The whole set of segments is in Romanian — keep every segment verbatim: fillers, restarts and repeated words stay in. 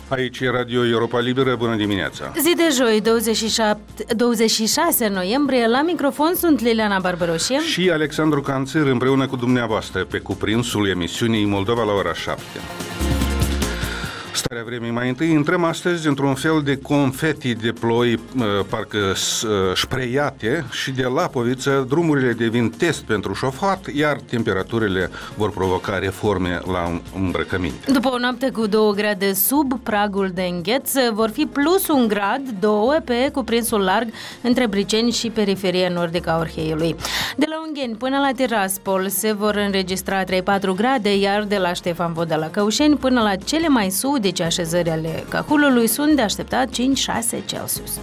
Aici e Radio Europa Liberă, bună dimineața! Zi de joi, douăzeci și șapte, douăzeci și șase noiembrie, la microfon sunt Liliana Barbăroșie și Alexandru Canțir, împreună cu dumneavoastră pe cuprinsul emisiunii Moldova la ora șapte. Starea vremii mai întâi, intrăm astăzi într-un fel de confeti de ploi, parcă spreiate, și de Lapoviță drumurile devin test pentru șofat, iar temperaturile vor provoca reforme la îmbrăcăminte. După o noapte cu două grade sub pragul de îngheț, vor fi plus un grad, două pe cuprinsul larg între Briceni și periferia nordică a Orheiului. De la Ungheni până la Tiraspol se vor înregistra trei patru grade, iar de la Ștefan Vodă la Căușeni până la cele mai sudice așezări ale Cahulului sunt de așteptat cinci șase Celsius.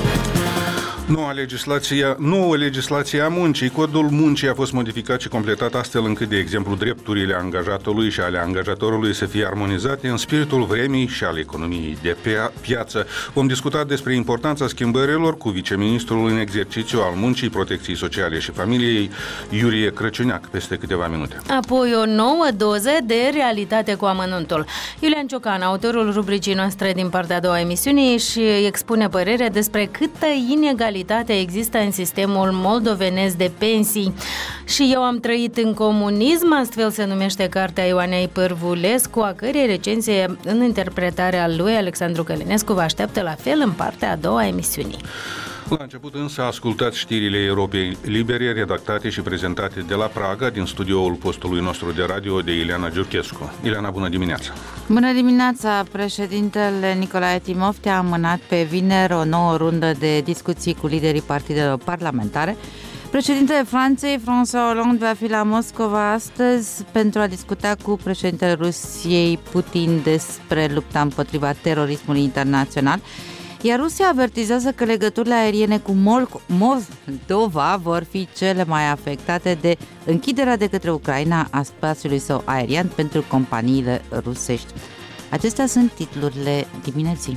Noua legislație, nouă legislație a muncii. Codul muncii a fost modificat și completat astfel încât, de exemplu, drepturile angajatului și ale angajatorului să fie armonizate în spiritul vremii și al economiei de pe piață. Vom discuta despre importanța schimbărilor cu viceministrul în exercițiu al muncii, protecției sociale și familiei, Iurie Crăciuneac, peste câteva minute. Apoi o nouă doză de realitate cu amănuntul. Iulian Ciocan, autorul rubricii noastre din partea a doua a emisiunii, și expune părerea despre câtă inegalitate există în sistemul moldovenesc de pensii. Și eu am trăit în comunism, astfel se numește cartea Ioanei Pârvulescu, a cărei recenzie în interpretarea lui Alexandru Călinescu vă așteaptă la fel în partea a doua a emisiunii. La început însă ascultați știrile Europei Libere, redactate și prezentate de la Praga, din studioul postului nostru de radio, de Ileana Giurchescu. Ileana, bună dimineața! Bună dimineața! Președintele Nicolae Timofte a amânat pe vineri o nouă rundă de discuții cu liderii partidelor parlamentare. Președintele Franței, François Hollande, va fi la Moscova astăzi pentru a discuta cu președintele Rusiei, Putin, despre lupta împotriva terorismului internațional. Iar Rusia avertizează că legăturile aeriene cu Moldova vor fi cele mai afectate de închiderea de către Ucraina a spațiului său aerian pentru companiile rusești. Acestea sunt titlurile dimineții.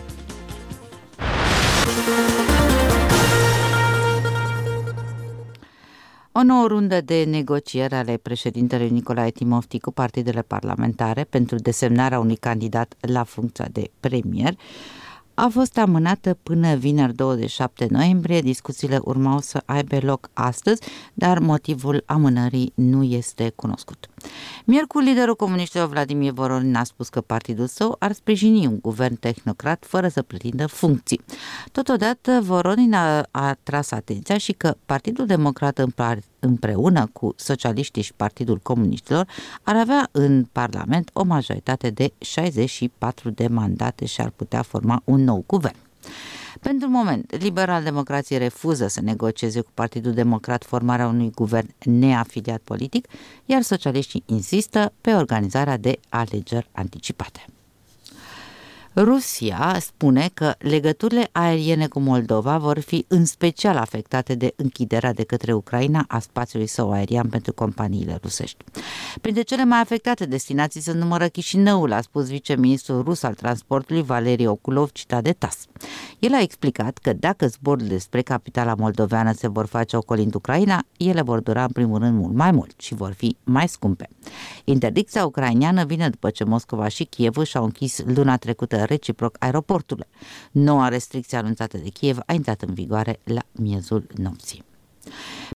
O nouă rundă de negocieri ale președintelui Nicolae Timofte cu partidele parlamentare pentru desemnarea unui candidat la funcția de premier a fost amânată până vineri douăzeci și șapte noiembrie. Discuțiile urmau să aibă loc astăzi, dar motivul amânării nu este cunoscut. Miercuri, liderul comuniștilor Vladimir Voronin a spus că partidul său ar sprijini un guvern tehnocrat fără să pretindă funcții. Totodată, Voronin a, a tras atenția și că Partidul Democrat împreună cu socialiștii și Partidul Comuniștilor ar avea în Parlament o majoritate de șaizeci și patru de mandate și ar putea forma un nou guvern. Pentru moment, Liberal-Democrații refuză să negocieze cu Partidul Democrat formarea unui guvern neafiliat politic, iar socialiștii insistă pe organizarea de alegeri anticipate. Rusia spune că legăturile aeriene cu Moldova vor fi în special afectate de închiderea de către Ucraina a spațiului său aerian pentru companiile rusești. Printre cele mai afectate destinații se numără Chișinăul, a spus viceministrul rus al transportului Valeri Okulov, citat de T A S. El a explicat că dacă zborurile spre capitala moldoveană se vor face ocolind Ucraina, ele vor dura în primul rând mult mai mult și vor fi mai scumpe. Interdicția ucraineană vine după ce Moscova și Kiev și-au închis luna trecută reciproc aeroporturile. Noua restricție anunțată de Kiev a intrat în vigoare la miezul nopții.